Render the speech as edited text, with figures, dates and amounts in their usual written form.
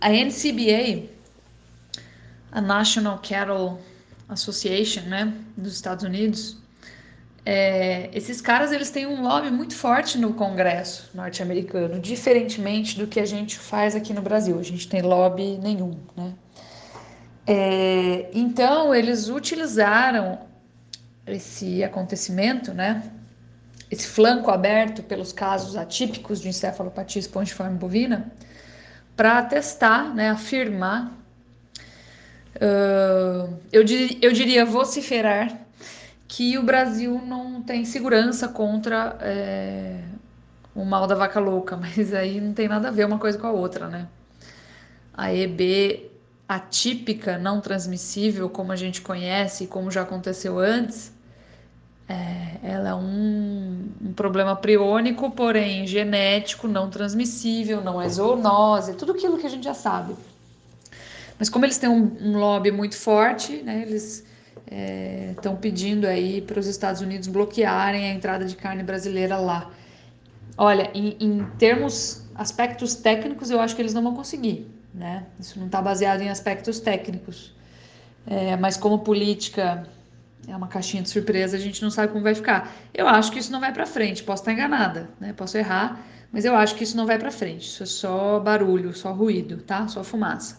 A NCBA, a National Cattle Association, né, dos Estados Unidos, esses caras eles têm um lobby muito forte no Congresso norte-americano, diferentemente do que a gente faz aqui no Brasil. A gente tem lobby nenhum, né? Então eles utilizaram esse acontecimento, né? Esse flanco aberto pelos casos atípicos de encefalopatia espongiforme bovina, para testar, né, afirmar, eu diria vociferar, que o Brasil não tem segurança contra o mal da vaca louca, mas aí não tem nada a ver uma coisa com a outra, né? A EB atípica, não transmissível, como a gente conhece, como já aconteceu antes, ela é um problema priônico, porém genético, não transmissível, não é zoonose, tudo aquilo que a gente já sabe. Mas como eles têm um lobby muito forte, né, eles estão pedindo aí para os Estados Unidos bloquearem a entrada de carne brasileira lá. Olha, em termos, aspectos técnicos, eu acho que eles não vão conseguir, né? Isso não está baseado em aspectos técnicos. Mas como política é uma caixinha de surpresa, a gente não sabe como vai ficar. Eu acho que isso não vai para frente. Posso estar enganada, né? Posso errar, mas eu acho que isso não vai para frente. Isso é só barulho, só ruído, tá? Só fumaça.